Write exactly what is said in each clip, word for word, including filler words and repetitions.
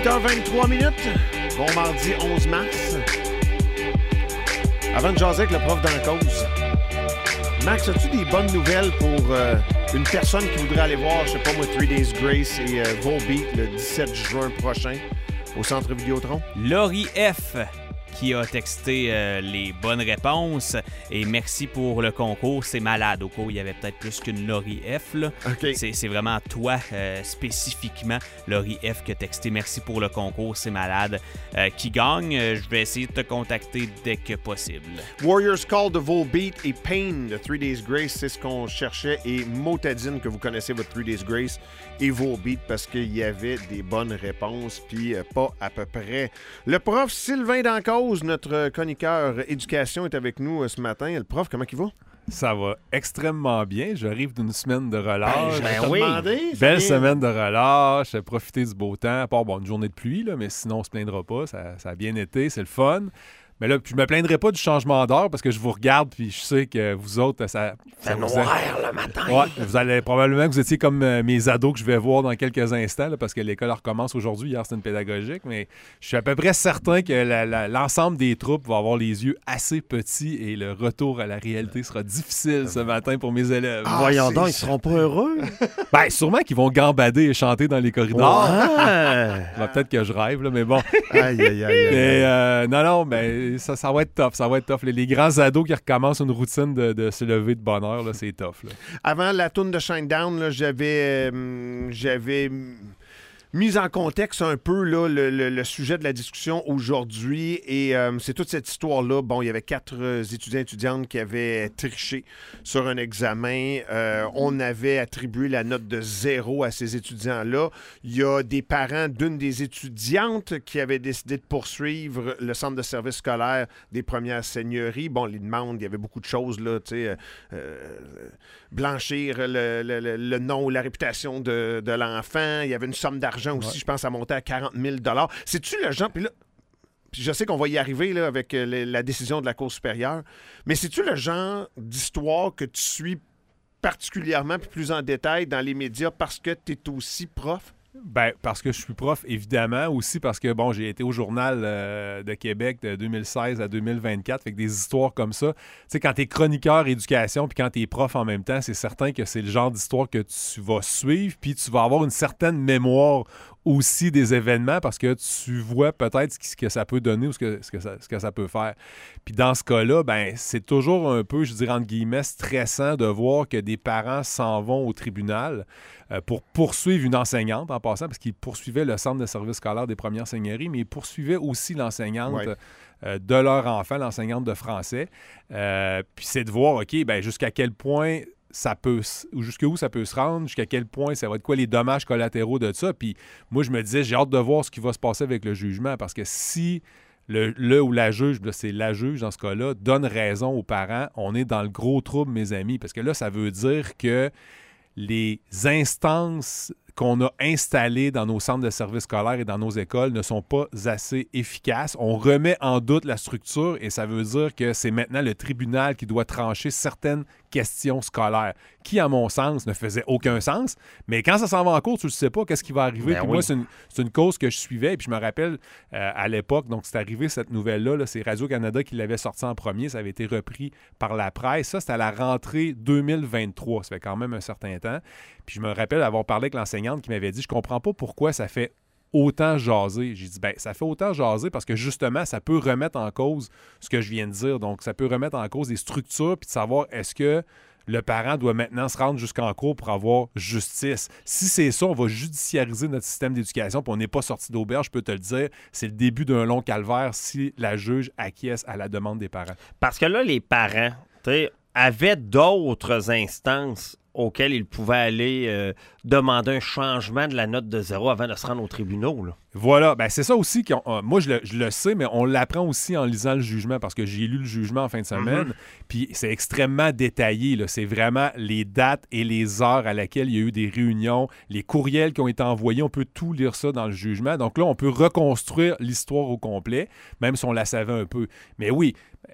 huit heures vingt-trois minutes. Bon mardi onze mars. Avant de jaser avec le prof dans la cause, Max, as-tu des bonnes nouvelles pour euh, une personne qui voudrait aller voir, je sais pas moi, Three Days Grace et euh, Volbeat le dix-sept juin prochain au Centre Vidéotron? Laurie F. qui a texté euh, les bonnes réponses. Et merci pour le concours. C'est malade. Au cours, il y avait peut-être plus qu'une Laurie F. Là. Okay. C'est, c'est vraiment toi, euh, spécifiquement, Laurie F, qui a texté merci pour le concours. C'est malade. Euh, qui gagne? Euh, je vais essayer de te contacter dès que possible. Warriors Call de Volbeat et Pain de Three Days Grace, c'est ce qu'on cherchait. Et Motadine, que vous connaissez votre Three Days Grace et Volbeat, parce qu'il y avait des bonnes réponses, puis euh, pas à peu près. Le prof Sylvain Dancause, notre chroniqueur éducation, est avec nous euh, ce matin. Le prof, comment il va? Ça va extrêmement bien. J'arrive d'une semaine de relâche. Ben, Ben oui. demandé, Belle vient... semaine de relâche. J'ai profité du beau temps. À part bon, une journée de pluie, là, mais sinon, on se plaindra pas. Ça, ça a bien été. C'est le fun. Mais là, je me plaindrai pas du changement d'heure parce que je vous regarde puis je sais que vous autres, ça... C'est ça noir vous a... le matin. Ouais, vous allez probablement que vous étiez comme euh, mes ados que je vais voir dans quelques instants là, parce que l'école recommence aujourd'hui. Hier, c'était une pédagogique, mais je suis à peu près certain que la, la, l'ensemble des troupes va avoir les yeux assez petits et le retour à la réalité sera difficile ce matin pour mes élèves. Ah, Voyons c'est donc, ils ça. seront pas heureux. Ben, sûrement qu'ils vont gambader et chanter dans les corridors. Ah! Ben, peut-être que je rêve, là, mais bon. Aïe, aïe, aïe, aïe. Mais euh, non, non, ben, ça, ça va être tough. Ça va être tough. Les, les grands ados qui recommencent une routine de, de se lever de bonne heure, là, c'est tough. Là. Avant la tourne de Shinedown, là, j'avais, euh, j'avais mis en contexte un peu là, le, le, le sujet de la discussion aujourd'hui. Et euh, c'est toute cette histoire-là. Bon, il y avait quatre euh, étudiants et étudiantes qui avaient triché sur un examen. Euh, on avait attribué la note de zéro à ces étudiants-là. Il y a des parents d'une des étudiantes qui avaient décidé de poursuivre le centre de service scolaire des Premières Seigneuries. Bon, les demandes, il y avait beaucoup de choses, là, tu sais, euh, euh, blanchir le, le, le, le nom ou la réputation de, de l'enfant. Il y avait une somme d'argent aussi, Ouais. je pense, à monter à quarante mille dollars. C'est-tu le genre... Puis là, puis je sais qu'on va y arriver là, avec euh, le- la décision de la Cour supérieure, mais c'est-tu le genre d'histoire que tu suis particulièrement puis plus en détail dans les médias parce que tu es aussi prof? Ben, parce que je suis prof, évidemment. Aussi parce que, bon, j'ai été au Journal euh, de Québec de deux mille seize à deux mille vingt-quatre. Fait que des histoires comme ça. Tu sais, quand t'es chroniqueur éducation puis quand t'es prof en même temps, c'est certain que c'est le genre d'histoire que tu vas suivre puis tu vas avoir une certaine mémoire aussi des événements parce que tu vois peut-être ce que ça peut donner ou ce que, ce que, ça, ce que ça peut faire. Puis dans ce cas-là, ben c'est toujours un peu, je dirais entre guillemets, stressant de voir que des parents s'en vont au tribunal euh, pour poursuivre une enseignante en passant, parce qu'ils poursuivaient le centre de service scolaire des Premières Seigneuries, mais ils poursuivaient aussi l'enseignante Ouais. euh, de leur enfant, l'enseignante de français. Euh, puis c'est de voir, OK, ben jusqu'à quel point ça peut, ou jusqu'où ça peut se rendre, jusqu'à quel point ça va être quoi les dommages collatéraux de ça. Puis moi, je me disais, j'ai hâte de voir ce qui va se passer avec le jugement, parce que si le, le ou la juge, là, c'est la juge dans ce cas-là, donne raison aux parents, on est dans le gros trouble, mes amis, parce que là, ça veut dire que les instances qu'on a installées dans nos centres de services scolaires et dans nos écoles ne sont pas assez efficaces. On remet en doute la structure et ça veut dire que c'est maintenant le tribunal qui doit trancher certaines questions scolaires, qui, à mon sens, ne faisaient aucun sens. Mais quand ça s'en va en cours, tu ne sais pas qu'est-ce qui va arriver. Ben Puis oui. moi, c'est une, c'est une cause que je suivais. Et puis je me rappelle, euh, à l'époque, donc c'est arrivé cette nouvelle-là, là, c'est Radio-Canada qui l'avait sorti en premier. Ça avait été repris par la presse. Ça, c'était à la rentrée deux mille vingt-trois. Ça fait quand même un certain temps. Puis je me rappelle avoir parlé avec l'enseignante qui m'avait dit « Je comprends pas pourquoi ça fait autant jaser. » J'ai dit « Ben, ça fait autant jaser parce que justement, ça peut remettre en cause ce que je viens de dire. Donc, ça peut remettre en cause des structures puis de savoir est-ce que le parent doit maintenant se rendre jusqu'en cours pour avoir justice. Si c'est ça, on va judiciariser notre système d'éducation puis on n'est pas sorti d'auberge, je peux te le dire. C'est le début d'un long calvaire si la juge acquiesce à la demande des parents. » Parce que là, les parents, tu sais, avaient d'autres instances auxquelles ils pouvaient aller euh, demander un changement de la note de zéro avant de se rendre aux tribunaux, là. Voilà, ben c'est ça aussi. qu'on- euh, moi, je le, je le sais, mais on l'apprend aussi en lisant le jugement parce que j'ai lu le jugement en fin de semaine. Puis c'est extrêmement détaillé. Là. C'est vraiment les dates et les heures à laquelle il y a eu des réunions, les courriels qui ont été envoyés. On peut tout lire ça dans le jugement. Donc là, on peut reconstruire l'histoire au complet, même si on la savait un peu. Mais oui.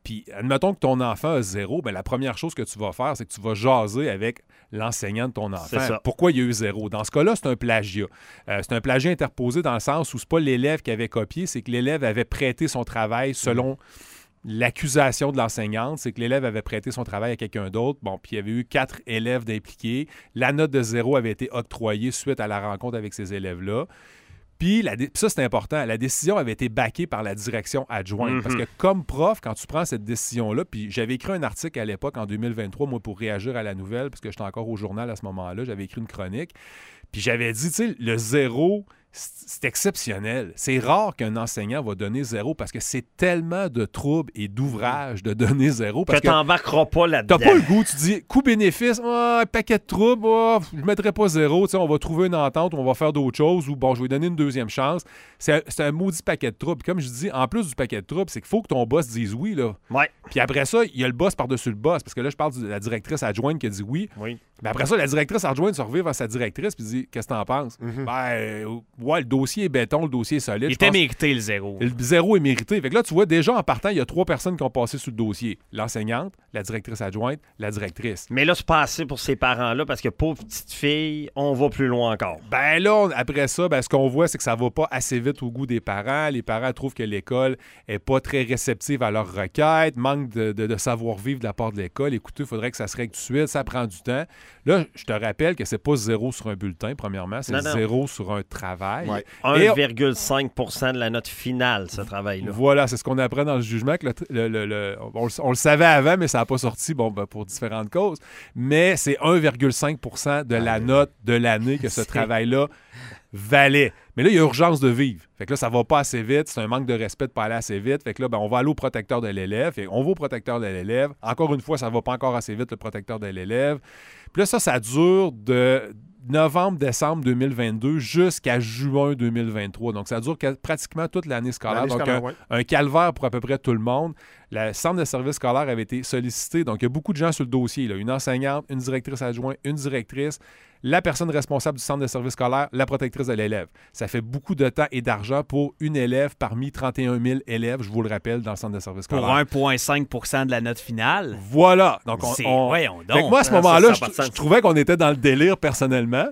Puis, admettons que ton enfant a zéro, ben, la première chose que tu vas faire, c'est que tu vas jaser avec l'enseignant de ton enfant. Pourquoi il y a eu zéro? Dans ce cas-là, c'est un plagiat. Euh, c'est un plagiat interposé dans le sens où c'est pas l'élève qui avait copié, c'est que l'élève avait prêté son travail selon mmh. l'accusation de l'enseignante. C'est que l'élève avait prêté son travail à quelqu'un d'autre. Bon, puis il y avait eu quatre élèves d'impliqués. La note de zéro avait été octroyée suite à la rencontre avec ces élèves-là. Puis, la dé- ça, c'est important, la décision avait été backée par la direction adjointe. Mm-hmm. Parce que comme prof, quand tu prends cette décision-là, puis j'avais écrit un article à l'époque, en deux mille vingt-trois, moi, pour réagir à la nouvelle, parce que j'étais encore au journal à ce moment-là, j'avais écrit une chronique, puis j'avais dit, tu sais, le zéro, c'est exceptionnel. C'est rare qu'un enseignant va donner zéro parce que c'est tellement de troubles et d'ouvrages de donner zéro. Parce que, que t'embarqueras pas là-dedans. T'as pas le goût, tu dis coût-bénéfice, oh, un paquet de troubles, oh, je mettrai pas zéro, on va trouver une entente, on va faire d'autres choses, ou bon, je vais lui donner une deuxième chance. C'est un, c'est un maudit paquet de troubles. Comme je dis, en plus du paquet de troubles, c'est qu'il faut que ton boss dise oui, là. Ouais. Puis après ça, il y a le boss par-dessus le boss, parce que là, je parle de la directrice adjointe qui a dit oui. Oui. Mais après ça, la directrice adjointe se revient vers sa directrice puis dit « Qu'est-ce que t'en penses? Mm-hmm. » Ben, euh, ouais, le dossier est béton, le dossier est solide. Il était mérité, le zéro. Le zéro est mérité. Fait que là, tu vois, déjà, en partant, il y a trois personnes qui ont passé sur le dossier. L'enseignante, la directrice adjointe, la directrice. Mais là, c'est pas assez pour ces parents-là parce que, pauvre petite fille, on va plus loin encore. Ben là, on, après ça, ben, ce qu'on voit, c'est que ça va pas assez vite au goût des parents. Les parents trouvent que l'école est pas très réceptive à leurs requêtes, manque de, de, de savoir-vivre de la part de l'école. Écoutez, il faudrait que ça se règle tout de suite, ça prend du temps. Là, je te rappelle que c'est pas zéro sur un bulletin, premièrement, c'est non, non. zéro sur un travail. Ouais. un virgule cinq pour cent de la note finale, ce travail-là. Voilà, c'est ce qu'on apprend dans le jugement. Que le, le, le, le, on, on le savait avant, mais ça n'a pas sorti bon, ben, pour différentes causes. Mais c'est un virgule cinq pour cent de la note de l'année que ce travail-là valait. Mais là, il y a urgence de vivre. Fait que là, ça va pas assez vite. C'est un manque de respect de pas aller assez vite. Fait que là, ben, on va aller au protecteur de l'élève. Fait on va au protecteur de l'élève. Encore une fois, ça va pas encore assez vite, le protecteur de l'élève. Puis là, ça, ça dure de novembre-décembre deux mille vingt-deux jusqu'à juin deux mille vingt-trois. Donc, ça dure pratiquement toute l'année scolaire. L'année Donc, scolaire, un, ouais. un calvaire pour à peu près tout le monde. Le centre de service scolaire avait été sollicité. Donc, il y a beaucoup de gens sur le dossier. Là. Une enseignante, une directrice adjointe, une directrice, la personne responsable du centre de service scolaire, la protectrice de l'élève. Ça fait beaucoup de temps et d'argent pour une élève parmi trente et un mille élèves, je vous le rappelle, dans le centre de service scolaire. Pour un virgule cinq pour cent de la note finale. Voilà. Donc, on, c'est... on... Voyons donc. Fait que moi, à ce moment-là, je, je trouvais qu'on était dans le délire personnellement.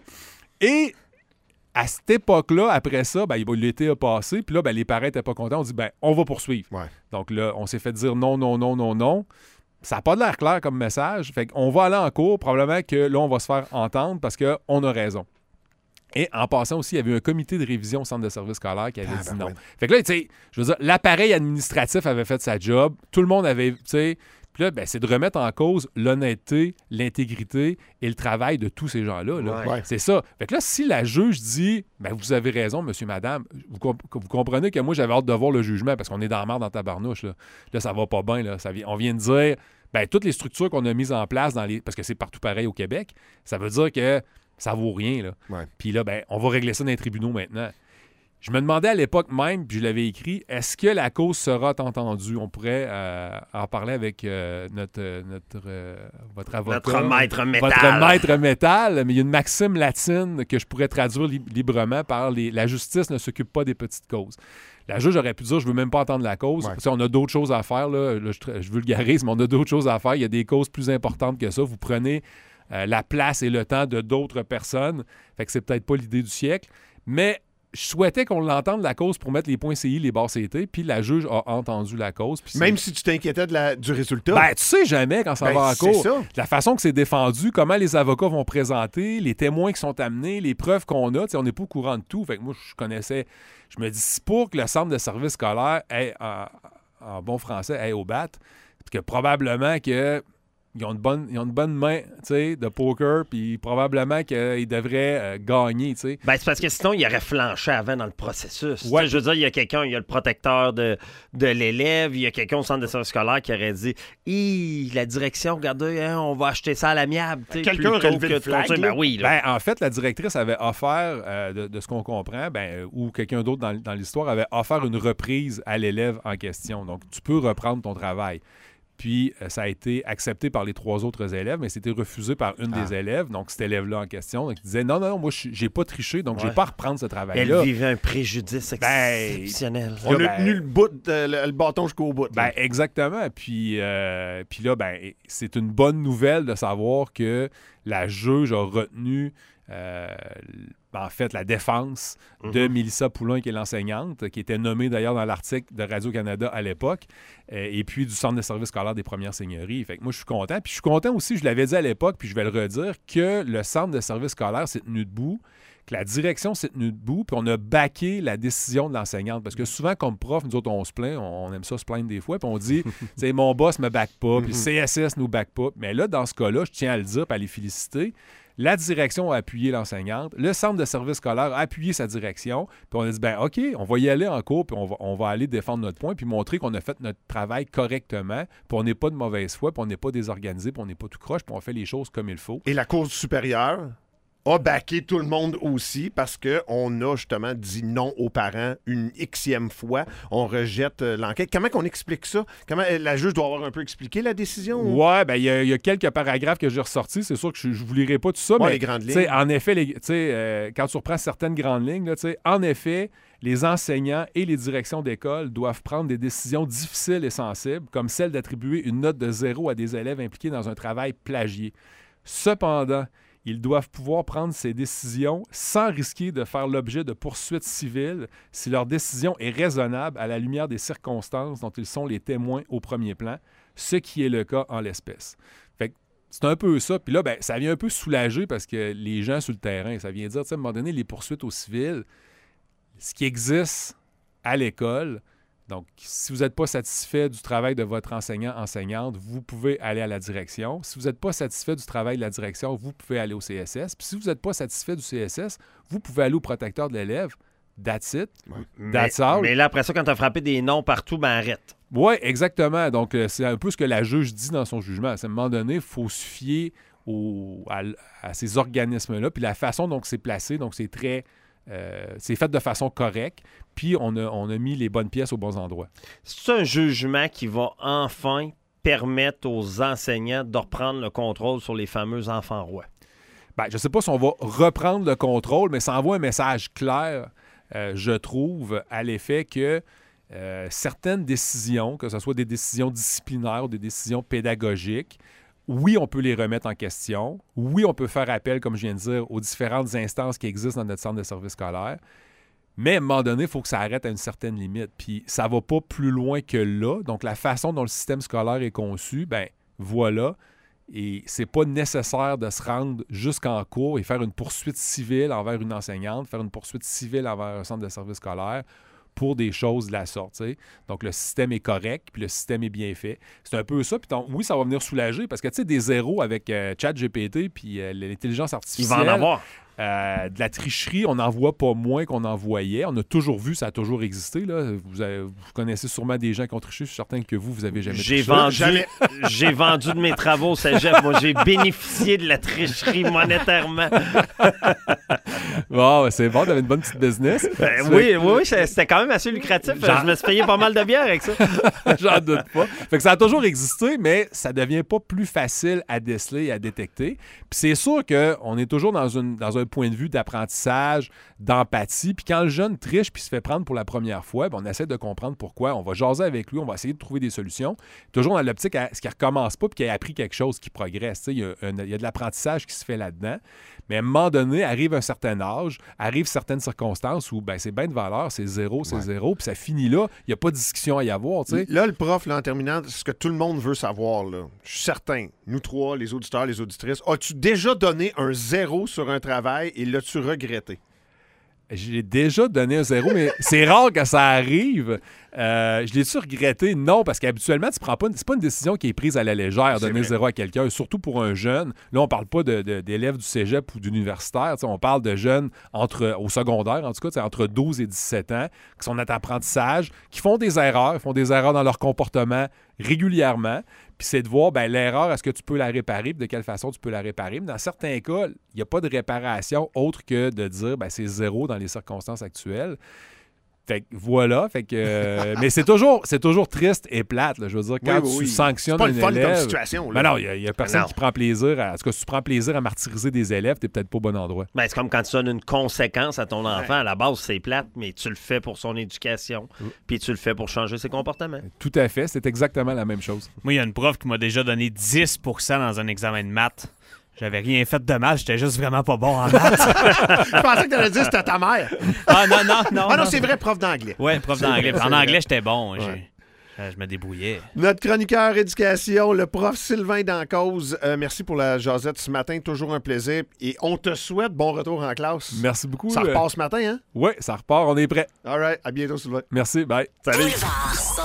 Et à cette époque-là, après ça, ben, l'été a passé, puis là, ben, les parents n'étaient pas contents. On dit, ben, on va poursuivre. Ouais. Donc là, on s'est fait dire non, non, non, non, non. Ça n'a pas l'air clair comme message. Fait qu'on va aller en cours. Probablement que là, on va se faire entendre parce qu'on a raison. Et en passant aussi, il y avait un comité de révision au centre de service scolaire qui avait ah, dit ben non. Ouais. Fait que là, tu sais, je veux dire, l'appareil administratif avait fait sa job. Tout le monde avait, tu sais... Puis là, ben, c'est de remettre en cause l'honnêteté, l'intégrité et le travail de tous ces gens-là. Là. Ouais. C'est ça. Fait que là, si la juge dit ben, « Vous avez raison, monsieur, madame », vous, comp- vous comprenez que moi, j'avais hâte de voir le jugement parce qu'on est dans la merde dans ta barnouche. Là, là ça va pas bien. Là. Ça vient, on vient de dire ben, toutes les structures qu'on a mises en place, dans les parce que c'est partout pareil au Québec, ça veut dire que ça vaut rien. Là. Ouais. Puis là, ben, on va régler ça dans les tribunaux maintenant. Je me demandais à l'époque même, puis je l'avais écrit, est-ce que la cause sera entendue? On pourrait euh, en parler avec euh, notre, notre euh, votre avocat. Notre maître métal. Votre maître métal. Mais il y a une maxime latine que je pourrais traduire li- librement par les, la justice ne s'occupe pas des petites causes. La juge aurait pu dire, je veux même pas entendre la cause. Ouais. On a d'autres choses à faire. Là, là je, je vulgarise, mais on a d'autres choses à faire. Il y a des causes plus importantes que ça. Vous prenez euh, la place et le temps de d'autres personnes. Fait que c'est peut-être pas l'idée du siècle. Mais je souhaitais qu'on l'entende, la cause, pour mettre les points C I, les barres C T, puis la juge a entendu la cause. Même si tu t'inquiétais de la, du résultat. Ben, tu sais jamais quand ça ben, va en cours. Ça. La façon que c'est défendu, comment les avocats vont présenter, les témoins qui sont amenés, les preuves qu'on a, on n'est pas au courant de tout. Fait que moi, je connaissais... Je me dis, c'est pour que le centre de service scolaire ait, en, en bon français, ait au bat, parce que probablement que... Ils ont une bonne, ils ont une bonne main, tu sais, de poker, puis probablement qu'ils devraient euh, gagner, tu sais. Ben, c'est parce que sinon, il aurait flanché avant dans le processus. Ouais. Je veux dire, il y a quelqu'un, il y a le protecteur de, de l'élève, il y a quelqu'un au centre de service scolaire qui aurait dit « Hi, la direction, regardez, hein, on va acheter ça à l'amiable. » Quelqu'un aurait levé le flag, là. Ben oui, là. Ben, en fait, la directrice avait offert, euh, de, de ce qu'on comprend, ben, ou quelqu'un d'autre dans, dans l'histoire avait offert une reprise à l'élève en question. Donc, tu peux reprendre ton travail. Puis, euh, ça a été accepté par les trois autres élèves, mais c'était refusé par une ah. des élèves, donc cet élève-là en question, donc, il disait « Non, non, non, moi, j'ai pas triché, donc ouais. j'ai pas à reprendre ce travail-là. » Elle vivait un préjudice exceptionnel. Ben, on là, a ben, tenu le, bout de, le, le bâton jusqu'au bout. Ben, exactement. Puis, euh, puis là, ben, c'est une bonne nouvelle de savoir que la juge a retenu... Euh, en fait, la défense mm-hmm. de Mélissa Poulain, qui est l'enseignante, qui était nommée d'ailleurs dans l'article de Radio-Canada à l'époque, euh, et puis du Centre de services scolaires des Premières Seigneuries. Fait que moi, je suis content. Puis je suis content aussi, je l'avais dit à l'époque, puis je vais le redire, que le Centre de services scolaires s'est tenu debout, que la direction s'est tenue debout, puis on a backé la décision de l'enseignante. Parce que souvent, comme prof, nous autres, on se plaint, on aime ça se plaindre des fois, puis on dit, tu sais, mon boss me back pas, puis C S S nous back pas. Mais là, dans ce cas-là, je tiens à le dire, puis à les féliciter. La direction a appuyé l'enseignante. Le centre de service scolaire a appuyé sa direction. Puis on a dit, ben OK, on va y aller en cours, puis on va, on va aller défendre notre point, puis montrer qu'on a fait notre travail correctement, puis on n'est pas de mauvaise foi, puis on n'est pas désorganisé, puis on n'est pas tout croche, puis on fait les choses comme il faut. Et la Cour supérieure a backé tout le monde aussi parce qu'on a justement dit non aux parents une xème fois. On rejette euh, l'enquête. Comment qu'on explique ça? Comment la juge doit avoir un peu expliqué la décision? Ou... Ouais, ben il y, y a quelques paragraphes que j'ai ressortis. C'est sûr que je ne vous lirai pas tout ça, ouais, mais les grandes lignes. En effet, les, euh, quand tu reprends certaines grandes lignes, là, en effet, les enseignants et les directions d'école doivent prendre des décisions difficiles et sensibles, comme celle d'attribuer une note de zéro à des élèves impliqués dans un travail plagié. Cependant, ils doivent pouvoir prendre ces décisions sans risquer de faire l'objet de poursuites civiles si leur décision est raisonnable à la lumière des circonstances dont ils sont les témoins au premier plan, ce qui est le cas en l'espèce. Fait que c'est un peu ça. Puis là, ben, ça vient un peu soulager parce que les gens sur le terrain, ça vient dire, tu sais, à un moment donné, les poursuites au civil, ce qui existe à l'école... Donc, si vous n'êtes pas satisfait du travail de votre enseignant-enseignante, vous pouvez aller à la direction. Si vous n'êtes pas satisfait du travail de la direction, vous pouvez aller au C S S. Puis si vous n'êtes pas satisfait du C S S, vous pouvez aller au protecteur de l'élève. That's it. Ouais. That's mais, all. Mais là, après ça, quand tu as frappé des noms partout, ben arrête. Oui, exactement. Donc, euh, c'est un peu ce que la juge dit dans son jugement. À un moment donné, il faut se fier au, à, à ces organismes-là. Puis la façon dont c'est placé, donc c'est très... Euh, c'est fait de façon correcte, puis on a, on a mis les bonnes pièces aux bons endroits. C'est un jugement qui va enfin permettre aux enseignants de reprendre le contrôle sur les fameux enfants rois? Ben, je ne sais pas si on va reprendre le contrôle, mais ça envoie un message clair, euh, je trouve, à l'effet que euh, certaines décisions, que ce soit des décisions disciplinaires ou des décisions pédagogiques, oui, on peut les remettre en question. Oui, on peut faire appel, comme je viens de dire, aux différentes instances qui existent dans notre centre de service scolaire. Mais à un moment donné, il faut que ça arrête à une certaine limite. Puis ça ne va pas plus loin que là. Donc, la façon dont le système scolaire est conçu, ben voilà. Et c'est pas nécessaire de se rendre jusqu'en cours et faire une poursuite civile envers une enseignante, faire une poursuite civile envers un centre de service scolaire pour des choses de la sorte. T'sais. Donc, le système est correct, puis le système est bien fait. C'est un peu ça. Puis ton, oui, ça va venir soulager parce que, tu sais, des zéros avec euh, ChatGPT puis euh, l'intelligence artificielle... Il va en avoir. Euh, de la tricherie, on n'en voit pas moins qu'on en voyait. On a toujours vu, ça a toujours existé. Là. Vous, avez, vous connaissez sûrement des gens qui ont triché. Je suis certain que vous, vous avez jamais j'ai triché. Vendu, jamais. J'ai vendu de mes travaux au cégep. Moi, j'ai bénéficié de la tricherie monétairement. Bon, c'est bon, t'avais une bonne petite business. Ben, oui, oui, oui, c'était quand même assez lucratif. Genre... Je me suis payé pas mal de bière avec ça. J'en doute pas. Fait que ça a toujours existé, mais ça devient pas plus facile à déceler et à détecter. Puis c'est sûr qu'on est toujours dans, une, dans un point de vue d'apprentissage, d'empathie. Puis quand le jeune triche puis se fait prendre pour la première fois, ben on essaie de comprendre pourquoi. On va jaser avec lui, on va essayer de trouver des solutions. Toujours dans l'optique à ce qu'il ne recommence pas puis qu'il ait appris quelque chose qui progresse. Il y, a un, il y a de l'apprentissage qui se fait là-dedans. Mais à un moment donné, arrive un certain âge, arrivent certaines circonstances où ben, c'est bien de valeur, c'est zéro, c'est ouais. zéro, puis ça finit là. Il n'y a pas de discussion à y avoir. T'sais. Là, le prof, là, en terminant, ce que tout le monde veut savoir, là, je suis certain, nous trois, les auditeurs, les auditrices, as-tu déjà donné un zéro sur un travail et l'as-tu regretté? J'ai déjà donné un zéro, mais c'est rare que ça arrive. Euh, je l'ai-tu regretté? Non, parce qu'habituellement, tu prends pas, c'est pas une décision qui est prise à la légère, donner zéro à quelqu'un, surtout pour un jeune. Là, on parle pas de, de, d'élèves du cégep ou d'universitaire. On parle de jeunes entre, au secondaire, en tout cas, entre douze et dix-sept ans, qui sont en apprentissage, qui font des erreurs, font des erreurs dans leur comportement régulièrement. Puis c'est de voir, ben, l'erreur, est-ce que tu peux la réparer, puis de quelle façon tu peux la réparer. Mais dans certains cas, il n'y a pas de réparation autre que de dire, ben, c'est zéro dans les circonstances actuelles. Fait que voilà, fait que euh, mais c'est toujours c'est toujours triste et plate, là, je veux dire, quand oui, oui, tu oui. sanctionnes C'est pas un une fun élève. comme situation. Là. Ben non, il y, y a personne Non. qui prend plaisir à. En tout cas, si tu prends plaisir à martyriser des élèves, t'es peut-être pas au bon endroit. Ben, c'est comme quand tu donnes une conséquence à ton enfant. Ouais. À la base, c'est plate, mais tu le fais pour son éducation. Mm. Puis tu le fais pour changer ses comportements. Tout à fait, c'est exactement la même chose. Moi, il y a une prof qui m'a déjà donné dix pour cent dans un examen de maths. J'avais rien fait de mal, j'étais juste vraiment pas bon en maths. Je pensais que tu allais dire que c'était ta mère. Ah non, non, non. Ah non, c'est vrai, prof d'anglais. Ouais, prof C'est d'anglais. vrai, En c'est anglais, vrai. j'étais bon. j'ai- Ouais. euh, Je me débrouillais. Notre chroniqueur éducation, le prof Sylvain Dancause. Euh, merci pour la jasette ce matin, toujours un plaisir. Et on te souhaite bon retour en classe. Merci beaucoup. Ça euh, repart ce matin, hein? Ouais, ça repart, on est prêt. All right, à bientôt, Sylvain. Merci, bye. Salut.